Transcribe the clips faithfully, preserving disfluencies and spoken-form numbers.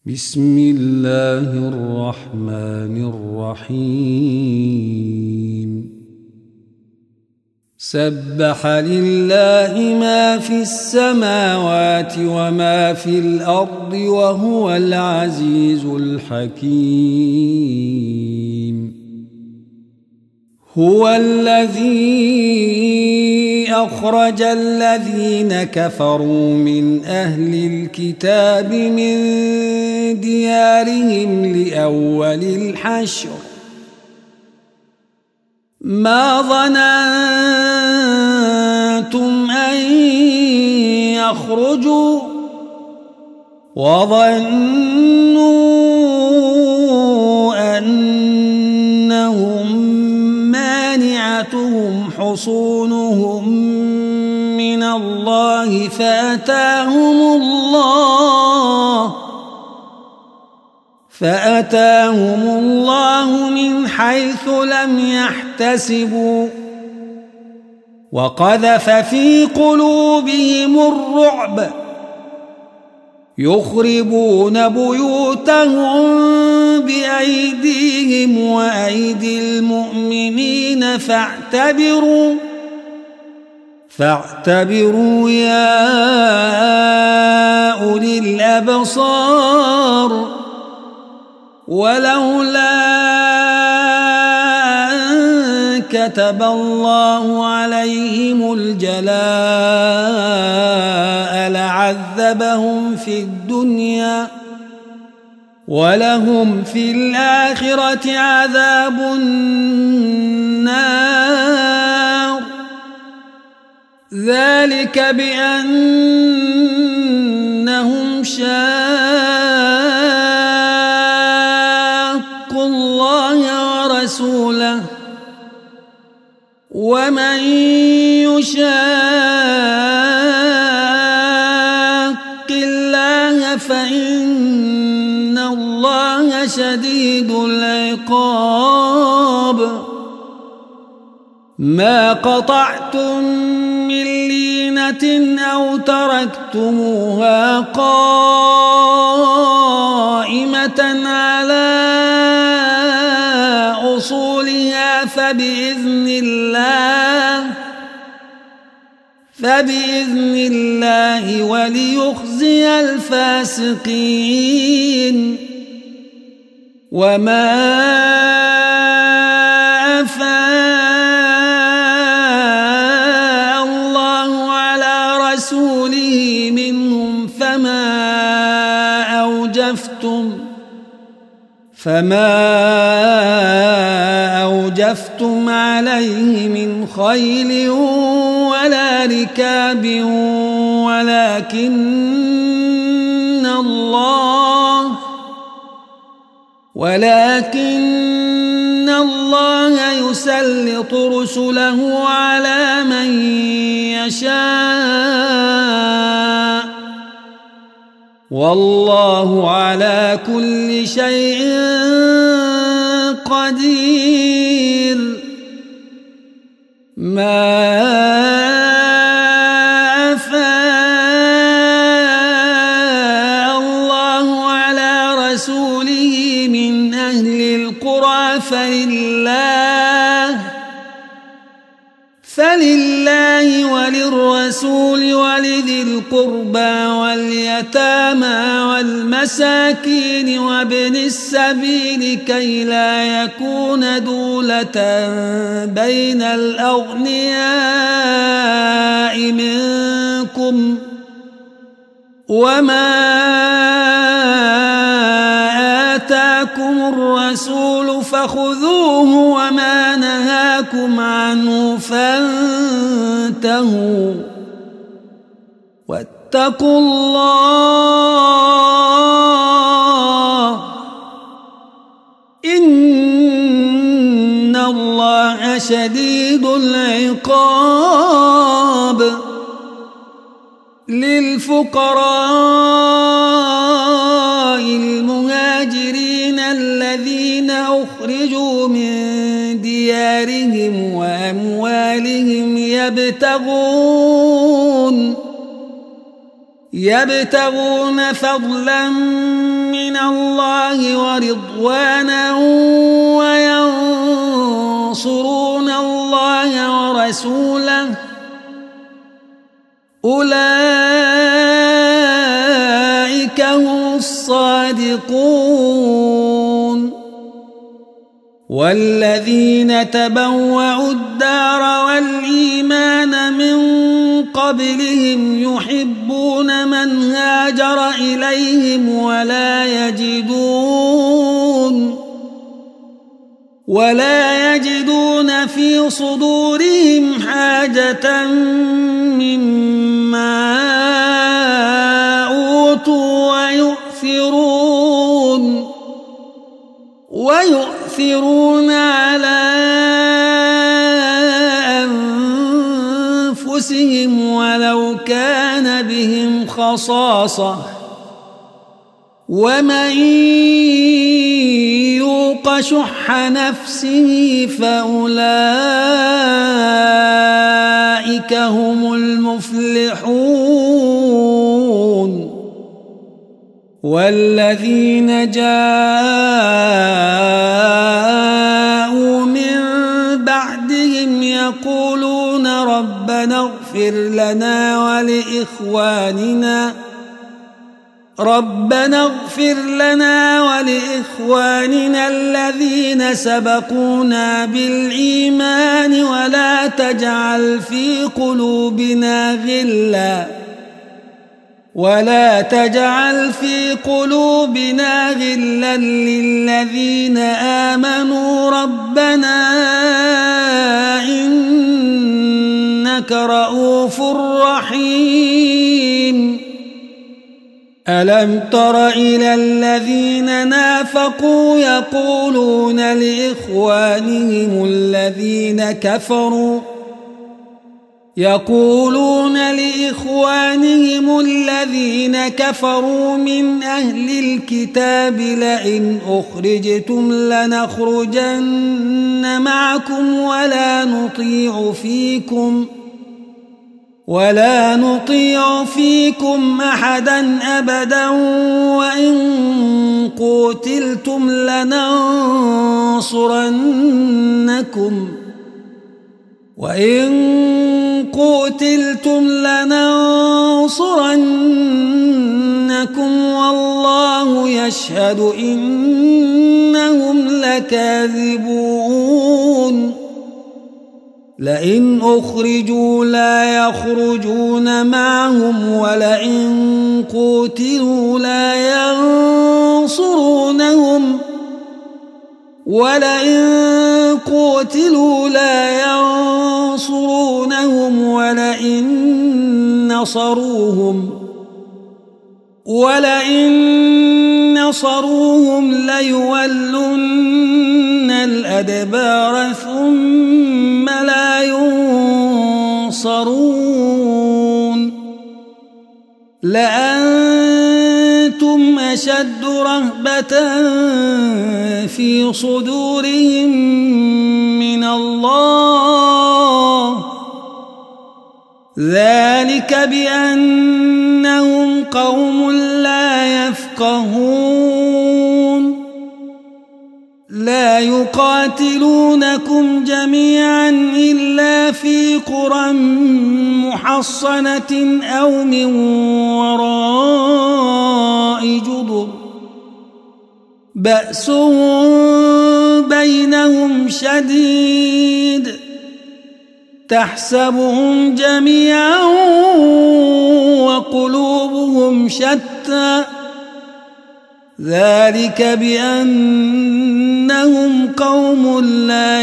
بسم الله الرحمن الرحيم سبح لله ما في السماوات وما في الأرض وهو العزيز الحكيم هو الذي أخرج الذين كفروا من أهل الكتاب من ديارهم لأول الحشر ما ظننتم أن يخرجوا وظنوا أنهم مانعتهم حصونهم من الله فأتاهم الله فأتاهم الله من حيث لم يحتسبوا وقذف في قلوبهم الرعب يخربون بيوتهم بأيديهم وأيدي المؤمنين فاعتبروا فاعتبروا يا أولي الأبصار ولولا أن كتب الله عليهم الجلاء لعذبهم في الدنيا ولهم في الآخرة عذاب النار ذلك بأنهم شاقوا الله ورسوله ومن يشاق الله فإن الله شديد العقاب ما قطعتم من لينة أو تركتموها قائمة على أصولها فبإذن الله فبإذن الله وليخزي الفاسقين وما أفاء الله على رسوله منهم فما أوجفتم فما أوجفتم عليه من خيل ولا ركاب ولكن الله ولكن الله يسلط رسله على من يشاء والله على كل شيء قدير ما أفاء الله على رسوله من أهل القرى فلله فلله وللرسول ولذي القربى واليتامى والمساكين وابن السبيل كي لا يكون دولة بين الأغنياء منكم وما آتاكم الرسول فخذوه وما نهاكم عنه فانتهوا واتقوا الله إن الله شديد العقاب للفقراء المهاجرين الذين أخرجوا من ديارهم وأموالهم يبتغون يبتغون فضلا من من الله ورضوانا وينصرون الله ورسوله أولئك هم الصادقون. والذين تبوأوا الدار والإيمان من قبلهم يحبون من هاجر إليهم ولا يجدون ولا يجدون في صدورهم حاجة مما أوتوا ويؤثرون ويؤثرون على أنفسهم ولو كان بهم خصاصة ومن يوق شح نفسه فأولئك هم المفلحون. والذين جاءوا من بعدهم يقولون ربنا اغفر لنا ولإخواننا ربنا اغفر لنا ولإخواننا الذين سبقونا بالإيمان ولا تجعل في قلوبنا غلا ولا تجعل في قلوبنا غلا للذين آمنوا ربنا إنك رؤوف رحيم. ألم تر إلى الذين نافقوا يقولون لإخوانهم الذين كفروا يقولون لإخوانهم الذين كفروا من أهل الكتاب لئن أخرجتم لنخرجن معكم ولا نطيع فيكم ولا نطيع فيكم أحدا أبدا وإن قتلتم لننصرنكم وإن قتلتم لننصرنكم والله يشهد إنهم لكاذبون. لئن أخرجوا لا يخرجون معهم ولئن قتلوا لا ينصرونهم ولئن قتلوا لا ينصرونهم ولئن نصروهم ولئن نصروهم ليولن الأدبار ثم لا ينصرون. لأنتم أشد رهبة في صدورهم من الله ذلك بأنهم قوم لا يفقهون. لا يقاتلونكم جميعا إلا في قرى محصنة أو من وراء جدر بأسهم بينهم شديد تحسبهم جميعا وقلوبهم شتى ذلك بأنهم قوم لا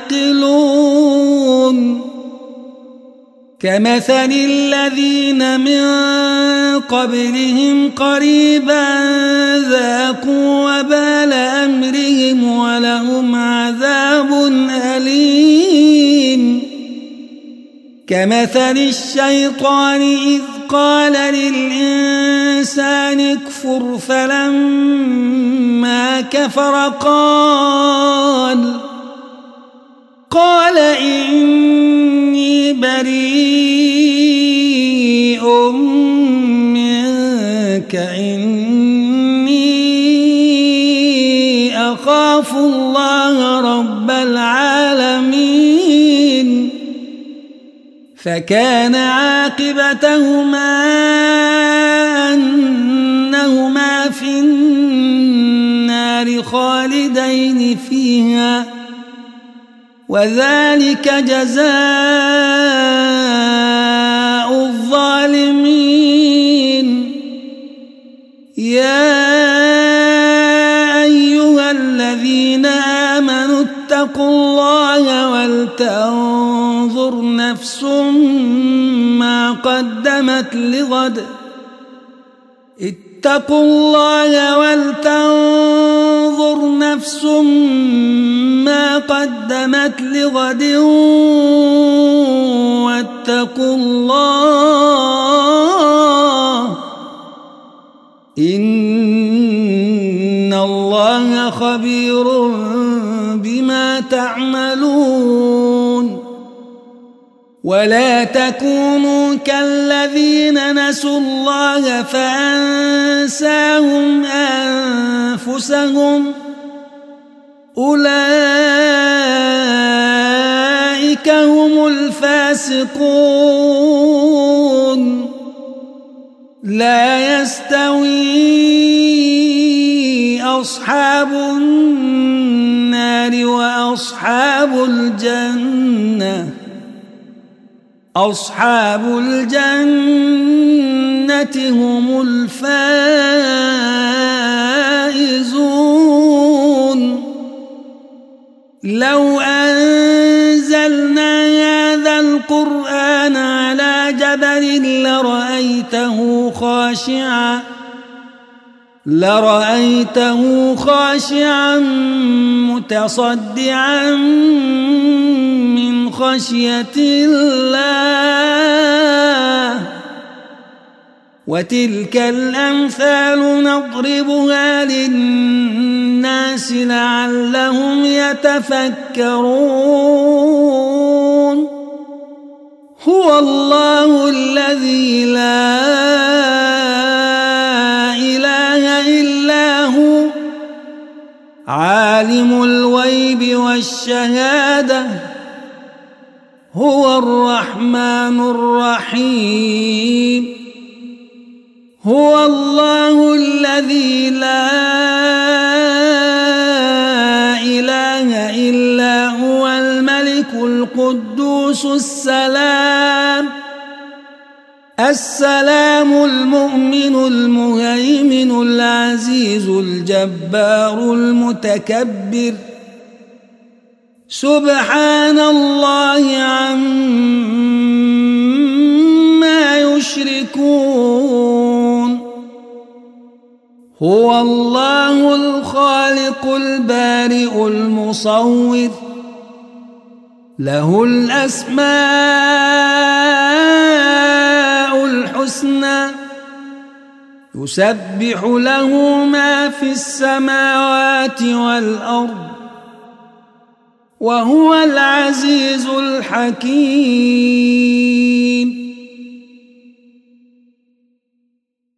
يعقلون. كمثل الذين من قبلهم قريبا ذاقوا وبال أمرهم ولهم عذاب أليم. كمثل الشيطان إذ قال للإنسان اكفر فلما كفر قال قال إني بريء منك إني يخافوا الله رب العالمين فكان عاقبتهما أنهما في النار خالدين فيها وذلك جزاء الظالمين. يا أيها الذين آمنوا اتقوا الله ولتنظر نفس ما قدمت لغد اتقوا الله ولتنظر نفس ما قدمت لغد واتقوا الله إن الله خبير بما تعملون. ولا تكونوا كالذين نسوا الله فأنساهم أنفسهم أولئك هم الفاسقون. لا يستوي أصحاب النار وأصحاب الجنة أصحاب الجنة هم الفائزون. لو أنزلنا هذا القرآن على جبل لرأيته خاشعا لرأيته خاشعا متصدعا من خشية الله. وتلك الأمثال نضربها للناس لعلهم يتفكرون. هو الله الذي لا إله إلا هو عالم الغيب والشهادة هو الرحمن الرحيم. هو الله الذي لا إله إلا هو الملك القدوس السلام السلام المؤمن المهيمن العزيز الجبار المتكبر. سبحان الله عما يشركون. هو الله الخالق البارئ المصور له الأسماء الحسنى يسبح له ما في السماوات والأرض وهو العزيز الحكيم.